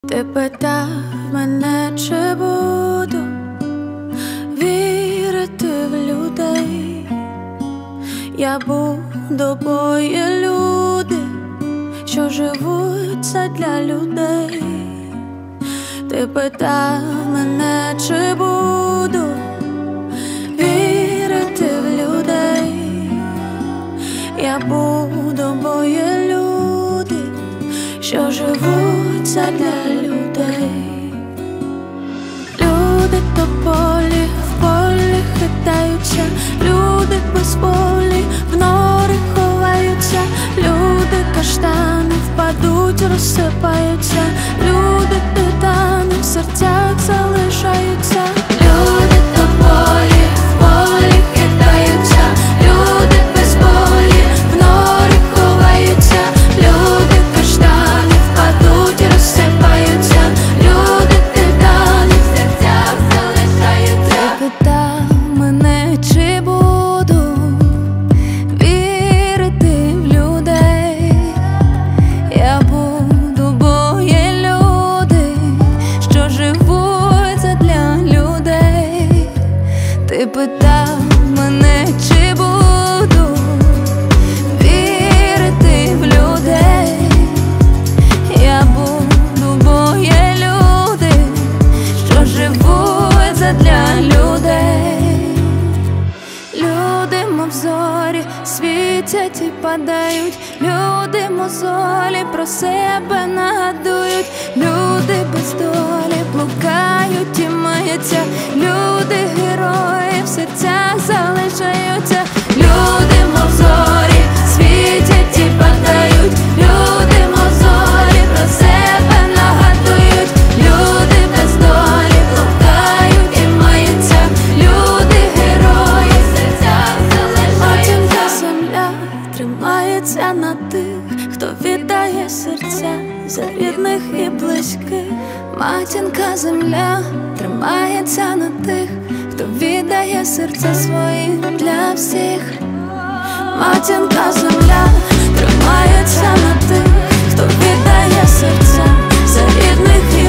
Ти питав мене, чи буду вірити в людей. Я буду, бо є люди, що живуть задля людей. Ти питав мене, чи буду вірити в людей. Я буду, бо є люди, що живуть задля людей. Люди тополі в полі хитаються, люди без волі в нори ховаються, люди каштани впадуть, розсипаються, люди титани в серцях залишаються. Люди тополі в полі хитаються, люди без волі в нори ховаються, люди каштани впадуть, розсипаються, люди титани в серцях залишаються. Ти питав мене, чи буду вірити в людей. Я буду, бо є люди, що живуть задля людей. Ти питав мене, чи буду вірити в людей. Я буду, бо є люди, що живуть задля людей. Люди, мов зорі, світять і падають, люди мозолі про себе нагадують, люди без долі блукають і маються, люди герої в серцях залишаються. Люди, мов зорі, світять і падають, люди мозолі про себе нагадують, люди без долі блукають і маються, люди герої в серцях залишаються. Матінка земля тримається на тих, хто віддає серця за рідних і близьких. Матінка земля тримається на тих, хто віддає серця свої для всіх. Матінка земля тримається на тих, хто віддає серця за рідних і